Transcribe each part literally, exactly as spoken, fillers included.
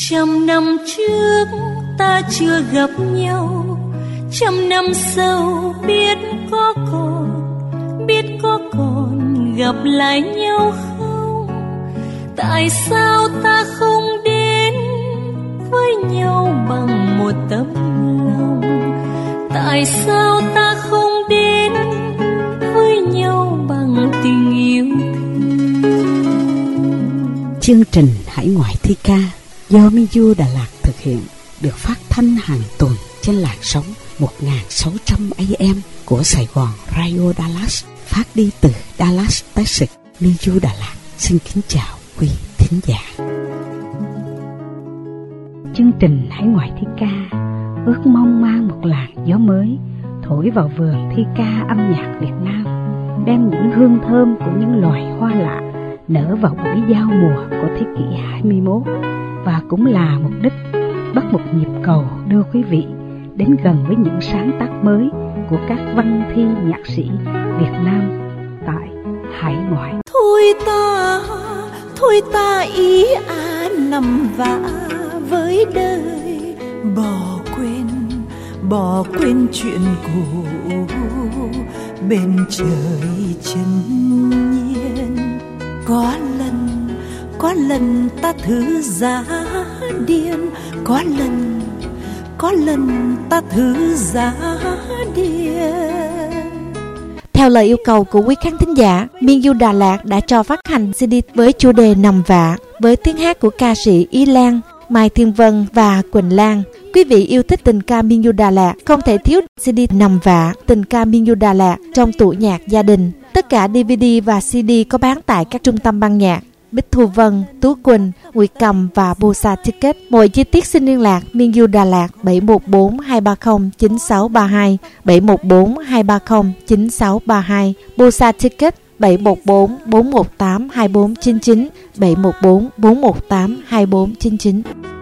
Trăm năm trước ta chưa gặp nhau, trăm năm sau biết có còn, biết có còn gặp lại nhau không? Tại sao ta không đến với nhau bằng một tấm lòng? Tại sao ta không đến với nhau bằng tình yêu thương? Chương trình Hải Ngoại Thi Ca do Minju Đà Lạt thực hiện được phát thanh hàng tuần trên làn sóng một nghìn sáu trăm A M của Sài Gòn Radio Dallas, phát đi từ Dallas, Texas. Minju Đà Lạt xin kính chào quý thính giả. Chương trình Hải Ngoại Thi Ca ước mong mang một làn gió mới thổi vào vườn thi ca âm nhạc Việt Nam, đem những hương thơm của những loài hoa lạ nở vào buổi giao mùa của thế kỷ hai mươi mốt, và cũng là mục đích bắt một nhịp cầu đưa quý vị đến gần với những sáng tác mới của các văn thi nhạc sĩ Việt Nam tại hải ngoại. Thôi ta, thôi ta ý à nằm vã với đời, bỏ quên, bỏ quên chuyện cũ, bên trời chân nhiên. Có lần, có lần ta thử giá điên, có lần, có lần ta thử giá điên. Theo lời yêu cầu của quý khán thính giả, Minju Đà Lạt đã cho phát hành xê đê với chủ đề Nằm Vạ với tiếng hát của ca sĩ Ý Lan, Mai Thiên Vân và Quỳnh Lan. Quý vị yêu thích tình ca Minju Đà Lạt không thể thiếu xê đê Nằm Vạ, tình ca Minju Đà Lạt trong tủ nhạc gia đình. Tất cả đê vê đê và xê đê có bán tại các trung tâm ban nhạc Bích Thu Vân, Tú Quỳnh, Nguyệt Cầm và Bosa Ticket. Mọi chi tiết xin liên lạc Minju Đà Lạt bảy một bốn hai ba không chín sáu ba hai, bảy một bốn hai ba không chín sáu ba hai, Bosa Ticket bảy một bốn bốn một tám hai bốn chín chín, bảy một bốn bốn một tám hai bốn chín chín.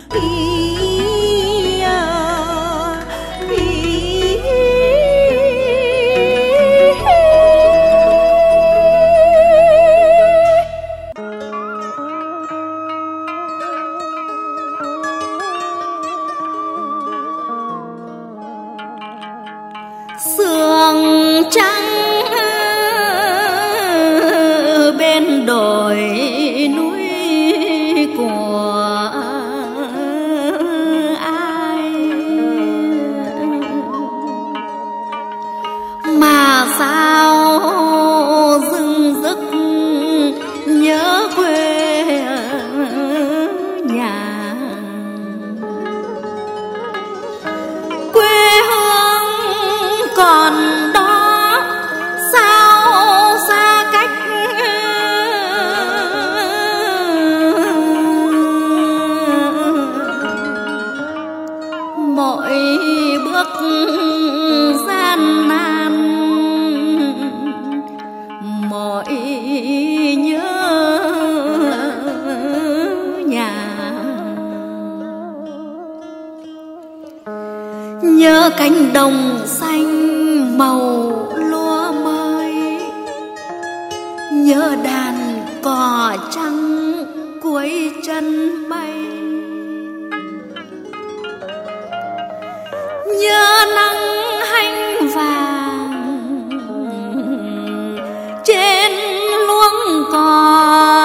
Sương trắng bên đồi núi của ai mà sao dưng dứt nhớ quê nhà, quê hương còn đó sao xa cách. Mỗi bước gian nan, mỗi nhớ nhà, nhớ cánh đồng xanh màu lúa mới, nhớ đàn cò trắng cuối chân mây, nhớ nắng hanh vàng trên luống cò,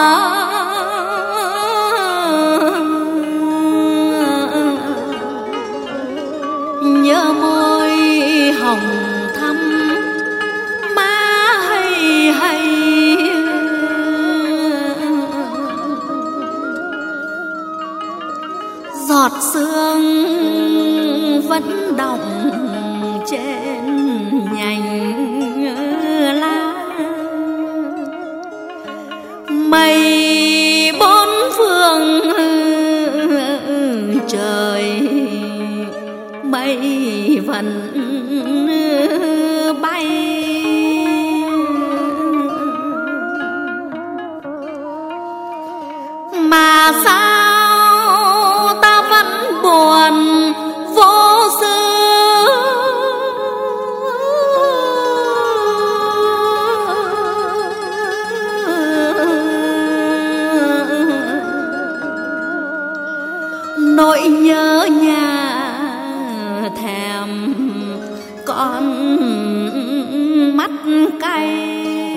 nhớ môi hồng thắm má hay hay, giọt sương vẫn đọng trên nhành lá, mây bốn phương trời mây vẫn bay, mà sao ta vẫn buồn vô tư. nỗi nhớ nhà thèm con mắt cay.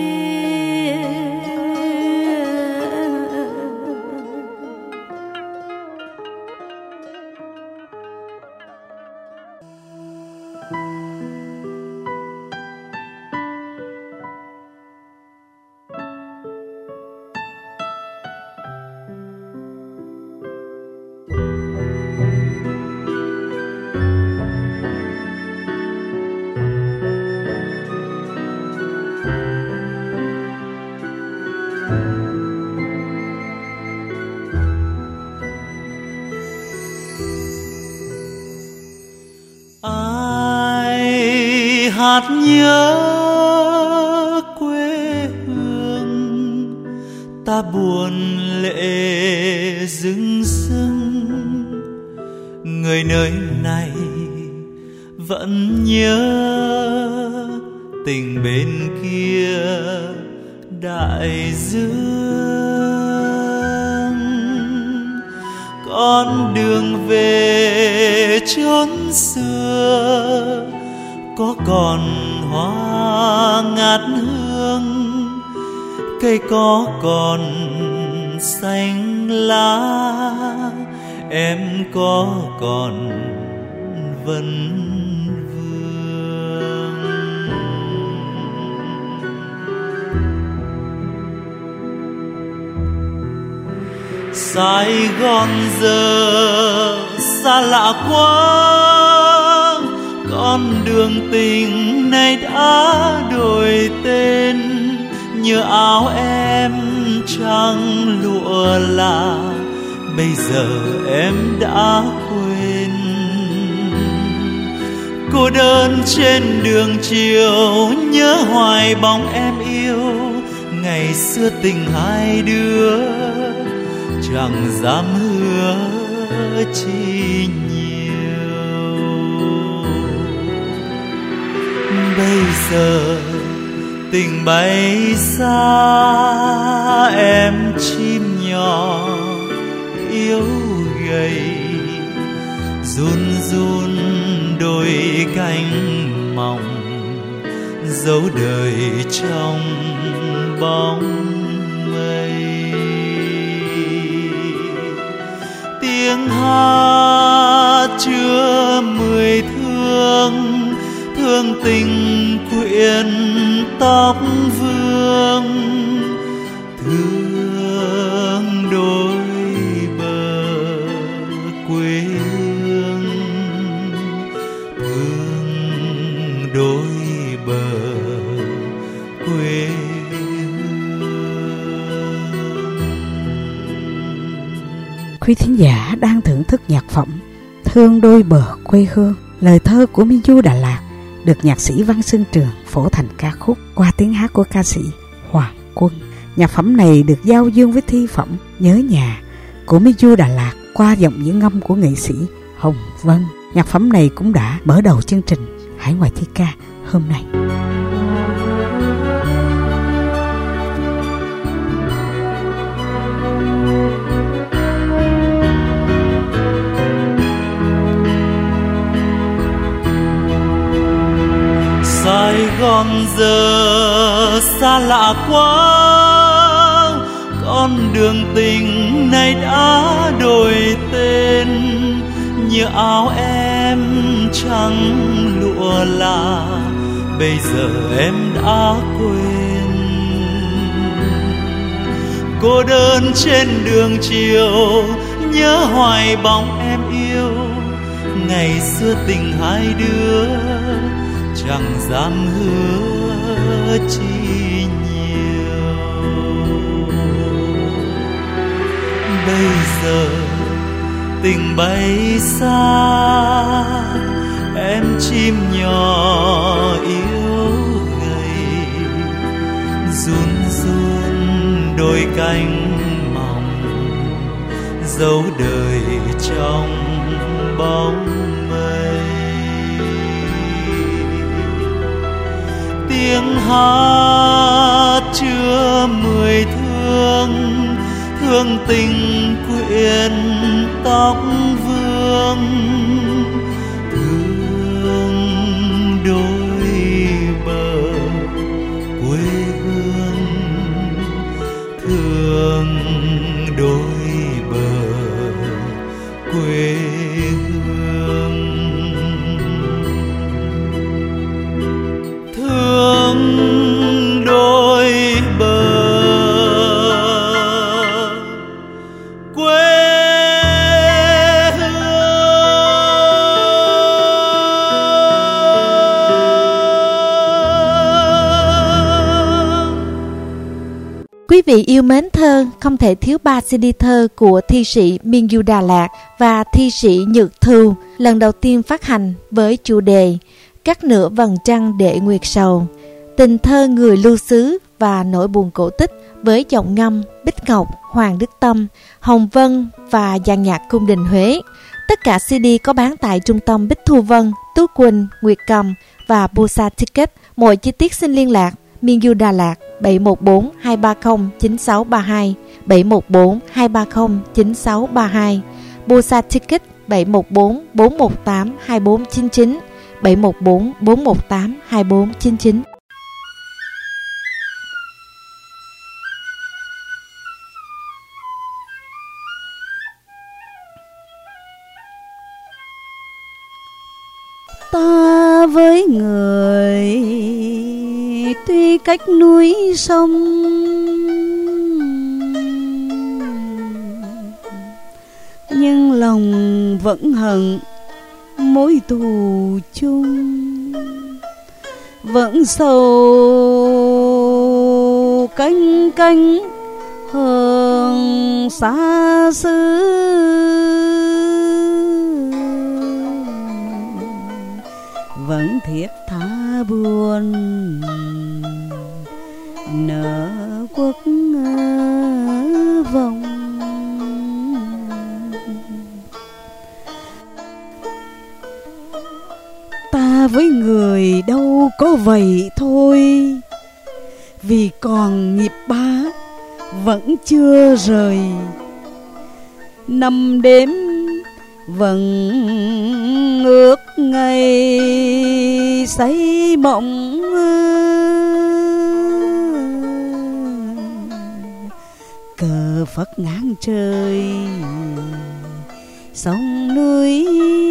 hát nhớ quê hương, ta buồn lệ rưng rưng. Người nơi này vẫn nhớ tình bên kia đại dương. Con đường về chốn xưa có còn hoa ngát hương, cây có còn xanh lá, em có còn vân vương. Sài Gòn giờ xa lạ quá, con đường tình này đã đổi tên. Nhớ áo em trắng lụa là bây giờ em đã quên. Cô đơn trên đường chiều nhớ hoài bóng em yêu. Ngày xưa tình hai đứa chẳng dám hứa chi nhiều. Bây giờ tình bay xa, em chim nhỏ yếu gầy run run đôi cánh mỏng, dấu đời trong bóng mây. Tiếng hát chứa mười thương, thương tình quyện tóc vương, thương đôi bờ quê hương, thương đôi bờ quê hương. Quý thính giả đang thưởng thức nhạc phẩm Thương đôi bờ quê hương, lời thơ của Minh Du Đà Lạt, được nhạc sĩ Văn Xuân Trường phổ thành ca khúc qua tiếng hát của ca sĩ Hoàng Quân. Nhạc phẩm này được giao dương với thi phẩm Nhớ Nhà của Minh Du Đà Lạt qua giọng diễn ngâm của nghệ sĩ Hồng Vân. Nhạc phẩm này cũng đã mở đầu chương trình Hải Ngoại Thi Ca hôm nay. Sài Gòn giờ xa lạ quá, con đường tình này đã đổi tên. Như áo em trắng lụa là bây giờ em đã quên. Cô đơn trên đường chiều nhớ hoài bóng em yêu. Ngày xưa tình hai đứa chẳng dám hứa chi nhiều. Bây giờ tình bay xa, em chim nhỏ yếu gầy run run đôi cánh mỏng, dấu đời trong bóng mây. Tiếng hát chứa mười thương, thương tình quyện tóc vương. thương, thương đôi bờ quê hương, thương đôi bờ quê hương, thương đôi bờ quê hương. Quý vị yêu mến thơ, không thể thiếu ba xê đê thơ của thi sĩ Miên Du Đà Lạt và thi sĩ Nhược Thu, lần đầu tiên phát hành với chủ đề Cắt nửa vầng trăng để nguyệt sầu, tình thơ người lưu xứ và nỗi buồn cổ tích với giọng ngâm Bích Ngọc, Hoàng Đức Tâm, Hồng Vân và dàn nhạc cung đình Huế. Tất cả xê đê có bán tại trung tâm Bích Thu Vân, Tú Quỳnh, Nguyệt Cầm và Busa Ticket. Mọi chi tiết xin liên lạc Miên Du Đà Lạt bảy một bốn hai ba không chín sáu ba hai, bảy một bốn hai ba không chín sáu ba hai, Busa Ticket bảy một bốn bốn một tám hai bốn chín chín, bảy một bốn bốn một tám hai bốn chín chín. Ta với người tuy cách núi sông, nhưng lòng vẫn hận mối thù chung, vẫn sầu canh canh hờn xa xứ. Vẫn thiết tha buồn nợ quốc vong. Ta với người đâu có vậy thôi, vì còn nhịp ba vẫn chưa rời. Năm đêm vẫn ước ngày say mộng, cờ phất ngang trời sông núi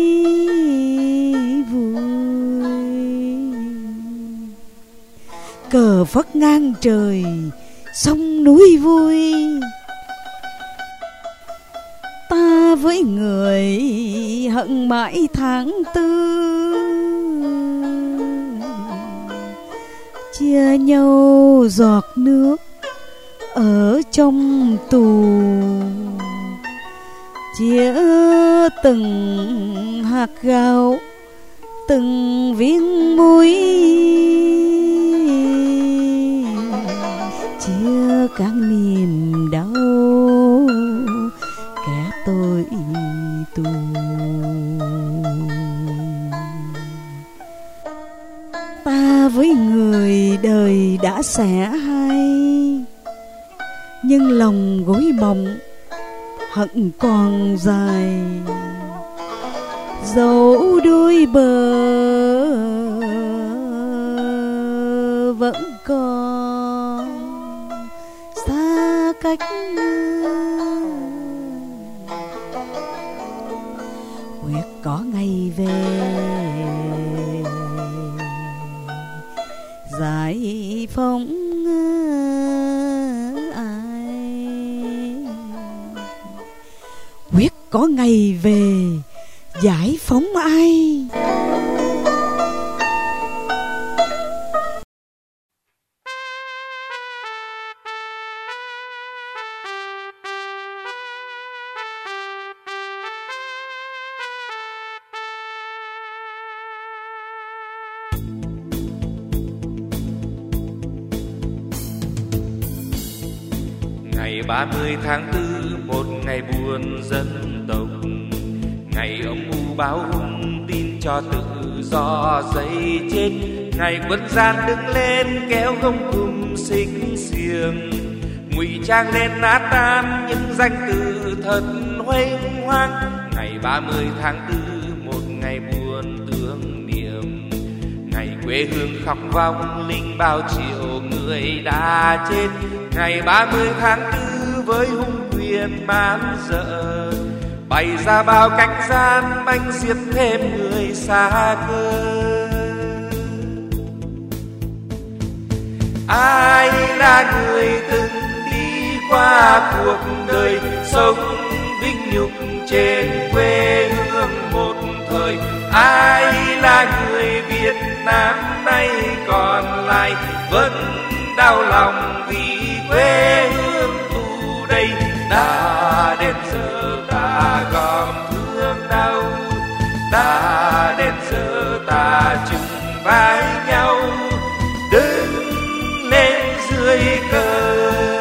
vui, cờ phất ngang trời sông núi vui. Ta với người hận mãi tháng tư, chia nhau giọt nước ở trong tù, chia từng hạt gạo từng viên muối, chia các niềm đau kẻ tôi tù. Ta với người đời đã sẻ hai, nhưng lòng gối mộng hận còn dài. Dẫu đôi bờ vẫn còn xa cách, quyết có ngày về giải phóng ai, quyết có ngày về giải phóng ai. Ngày ba mươi tháng tư, một ngày buồn dân tộc, ngày âm u báo hung tin cho tự do dậy chết, ngày quân gian đứng lên kéo gông cùng xích xiềng, ngụy trang lên nát tan những danh từ thật huênh hoang. Ngày ba mươi tháng tư một ngày buồn tưởng niệm, ngày quê hương khóc vong linh bao triệu người đã chết. Ngày ba mươi tháng tư với hung quyền man dợ, bày ra bao cánh gian banh giết thêm người xa cơ. Ai là người từng đi qua cuộc đời sống vinh nhục trên quê hương một thời? Ai là người Việt Nam nay còn lại vẫn đau lòng vì quê hương tù đây? Đã đến giờ ta gom thương đau, đã đến giờ ta chung vai nhau đứng lên dưới cờ.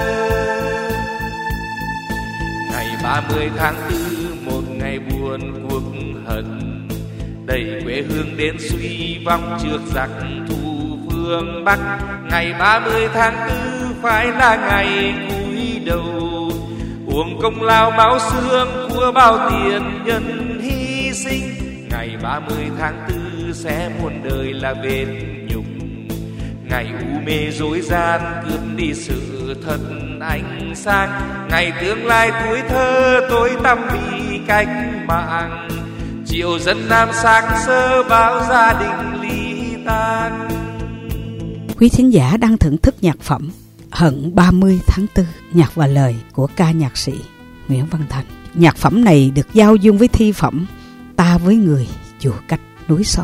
Ngày ba mươi tháng tư một ngày buồn cuộc hận, đẩy quê hương đến suy vong trước giặc thù phương Bắc. Ngày ba mươi tháng tư phải là ngày cúi đầu, uống công lao máu xương của bao tiền nhân hy sinh. Ngày ba mươi tháng tư sẽ muôn đời là vết nhục, ngày u mê dối gian cướp đi sự thật ánh sáng. Ngày tương lai tuổi thơ tối tăm vì cách mạng, triệu dân Nam xác sơ bao gia đình ly tan. Quý thính giả đang thưởng thức nhạc phẩm Hận ba mươi tháng tư, nhạc và lời của ca nhạc sĩ Nguyễn Văn Thành. Nhạc phẩm này được giao dung với thi phẩm Ta với người dù cách núi sông.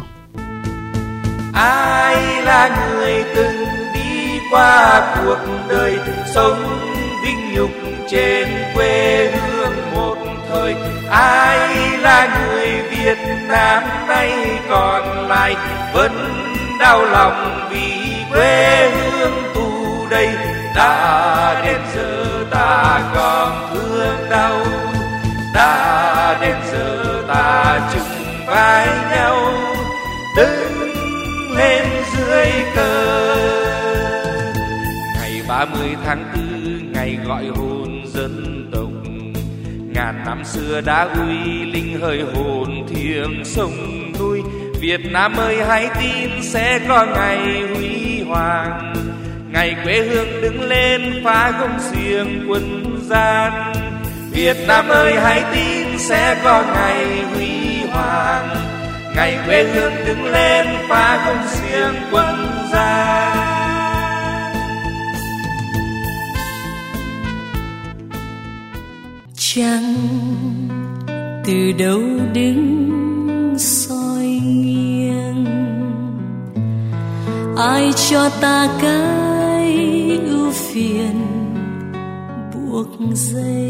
Ai là người từng đi qua cuộc đời sống vinh nhục trên quê hương một thời? Ai là người Việt Nam nay còn lại vẫn đau lòng vì quê hương tù đây? Đã đến giờ ta còn thương đau, đã đến giờ ta chung vai nhau đứng lên dưới cờ. Ngày ba mươi tháng tư ngày gọi hồn dân tộc, ngàn năm xưa đã uy linh hơi hồn thiêng sông núi. Việt Nam ơi hãy tin sẽ có ngày huy hoàng, ngày quê hương đứng lên phá gông xiềng quân gian. Việt Nam ơi hãy tin sẽ có ngày huy hoàng, ngày quê hương đứng lên phá gông xiềng quân gian. Chẳng từ đâu đứng soi nghiêng, ai cho ta cái ưu phiền buộc dây.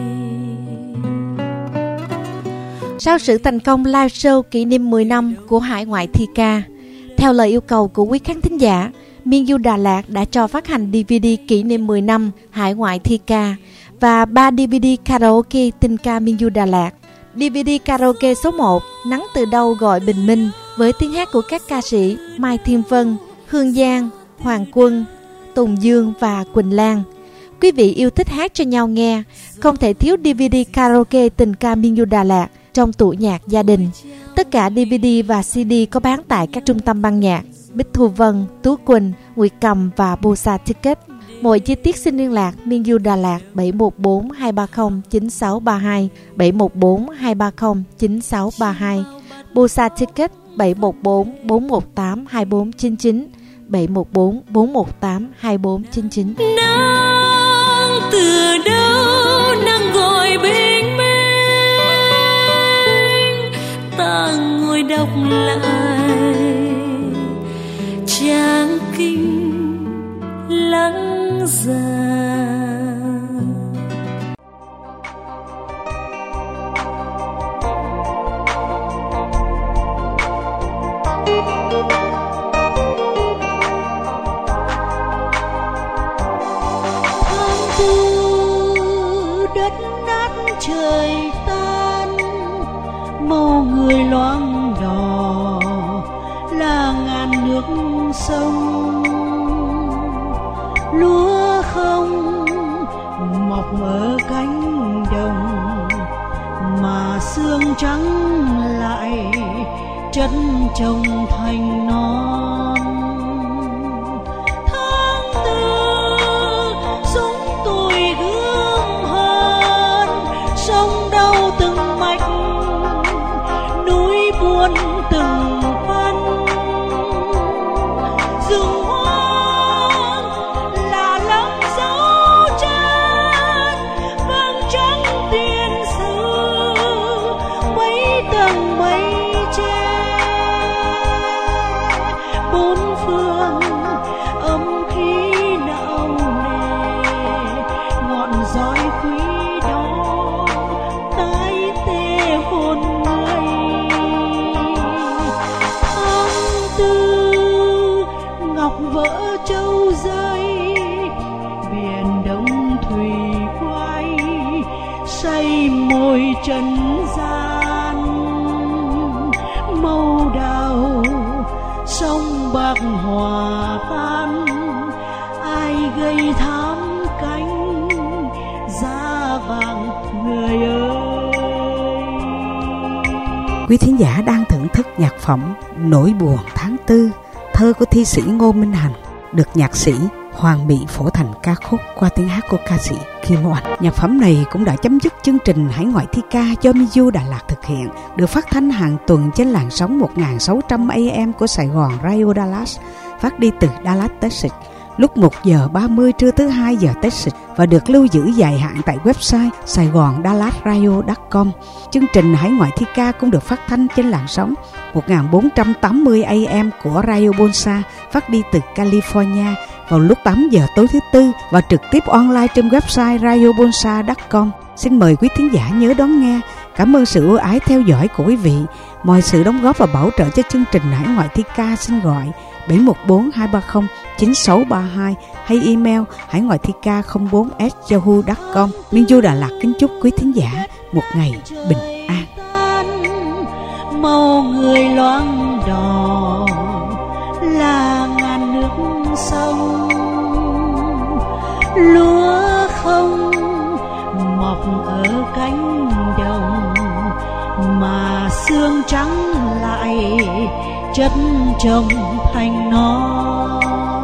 Sau sự thành công live show kỷ niệm mười năm của Hải Ngoại Thi Ca, theo lời yêu cầu của quý khán thính giả, Miên Du Đà Lạt đã cho phát hành đê vê đê kỷ niệm mười năm Hải Ngoại Thi Ca và ba đê vê đê karaoke tình ca Miên Du Đà Lạt. đê vê đê karaoke số một Nắng từ đâu gọi bình minh với tiếng hát của các ca sĩ Mai Thiên Vân, Hương Giang, Hoàng Quân, Tùng Dương và Quỳnh Lan. Quý vị yêu thích hát cho nhau nghe, không thể thiếu đê vê đê karaoke tình ca Miên Du Đà Lạt trong tủ nhạc gia đình. Tất cả đê vê đê và xê đê có bán tại các trung tâm ban nhạc Bích Thu Vân, Tú Quỳnh, Nguyệt Cầm và Bosa Ticket. Mọi chi tiết xin liên lạc Miên Du Đà Lạt bảy một bốn hai ba không chín sáu ba hai, bảy một bốn hai ba không chín sáu ba hai, Bosa Ticket bảy một bốn bốn một tám hai bốn chín chín, bảy một bốn bốn một tám hai bốn chín chín. Nắng từ đâu nắng gọi bình minh, ta ngồi đọc lại trang kinh lắng già. Tháng tư đất nát trời tan, màu người loang đỏ là ngàn nước sông. Lúa không mọc ở cánh đồng mà xưa xương trắng lại chất chồng thành non. Tháng tư súng tuổi gươm hơn, sông đau từng mạch, núi buồn từng phân. Rừng hoang là lắm dấu chân, vầng trăng tiền sử mấy tầng mây che. Bốn phương âm khí não nề, ngọn giói quý đó tái tê hồn người. Tháng tư ngọc vỡ châu rơi, biển đông thủy quay say môi trần gian. Màu đào sông bạc hòa tan, ai gây thám cánh da vàng người ơi. Quý thính giả đang thưởng thức nhạc phẩm Nỗi buồn tháng tư, thơ của thi sĩ Ngô Minh Hằng, được nhạc sĩ Hoàng Mỹ phổ thành ca khúc qua tiếng hát của ca sĩ Kim Oanh. Nhạc phẩm này cũng đã chấm dứt chương trình Hải Ngoại Thi Ca do Miu Đà Lạt thực hiện, được phát thanh hàng tuần trên làn sóng một nghìn sáu trăm A M của Sài Gòn Radio Dallas, phát đi từ Dallas, Texas, lúc một giờ ba mươi trưa thứ hai giờ Texas, và được lưu giữ dài hạn tại website sài gòn dallas radio chấm com. Chương trình Hải Ngoại Thi Ca cũng được phát thanh trên làn sóng một nghìn bốn trăm tám mươi A M của Radio Bonsa, phát đi từ California vào lúc tám giờ tối thứ tư, và trực tiếp online trên website radio bonsa chấm com. Xin mời quý thính giả nhớ đón nghe. Cảm ơn sự ưu ái theo dõi của quý vị. Mọi sự đóng góp và bảo trợ cho chương trình Hải Ngoại Thi Ca xin gọi bảy một bốn hai ba không chín sáu ba hai hay email hải ngoại thi ca không bốn a yahoo chấm com. Miu Đà Lạt kính chúc quý thính giả một ngày bình an. Màu người loang đỏ là ngàn nước sông, lúa không mọc ở cánh đồng, mà xương trắng lại chất chồng thành non.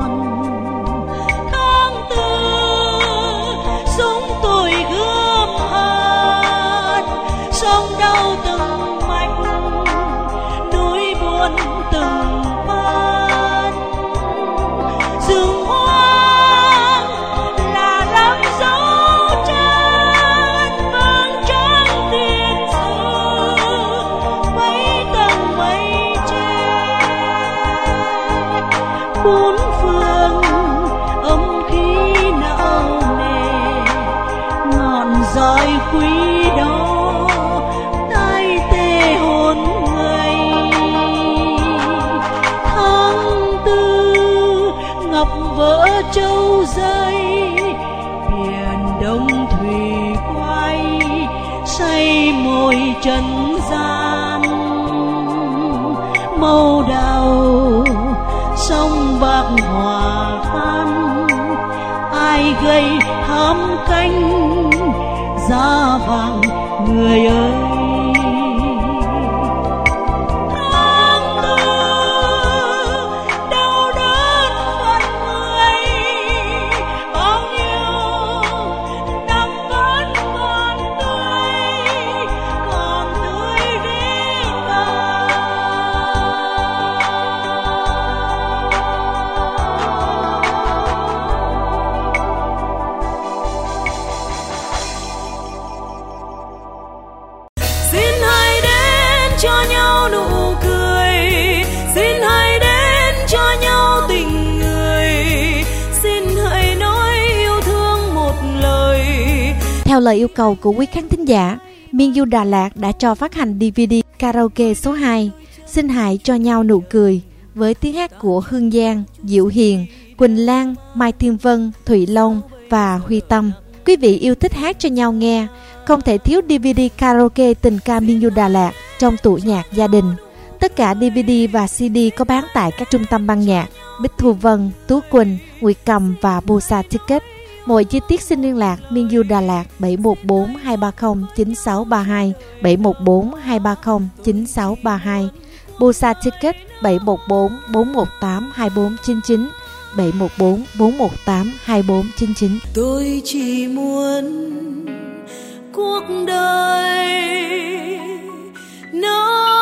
Tháng tư súng tuổi gươm hơn, sông đau từng mạch, núi buồn từng phân. Rừng hoang là lắm dấu chân, vầng trăng tiền sử mấy tầng mây che. Bốn phương âm khí não nề, ngọn giói quý đó tai tê hồn người. Tháng tư ngọc vỡ châu rơi, biển đông thủy quay say môi trần gian. Màu đào sông bạc hòa tan, ai gây thám cánh da vàng người ơi. Tháng tư đau đớn phận người, bao nhiêu năm vẫn còn tươi, còn tươi riêng ngàn. Xin hãy đến cho nhau nụ cười, xin hãy đến cho nhau tình người, xin hãy nói yêu thương một lời. Theo lời yêu cầu của quý khán thính giả, Miu Đà Lạt đã cho phát hành đê vê đê karaoke số hai Xin hãy cho nhau nụ cười, với tiếng hát của Hương Giang, Diệu Hiền, Quỳnh Lan, Mai Thiên Vân, Thụy Long và Huy Tâm. Quý vị yêu thích hát cho nhau nghe, không thể thiếu đê vê đê karaoke tình ca Miu Đà Lạt trong tủ nhạc gia đình. Tất cả đê vê đê và xê đê có bán tại các trung tâm ban nhạc Bích Thu Vân, Tú Quỳnh, Nguyệt Cầm và Bosa Ticket. Mọi chi tiết xin liên lạc Miên Du Đà Lạt bảy một bốn hai ba không chín sáu ba hai, bảy một bốn hai ba không chín sáu ba hai. Busa Ticket bảy một bốn bốn một tám hai bốn chín chín, bảy một bốn bốn một tám hai bốn chín chín. Tôi chỉ muốn cuộc đời nó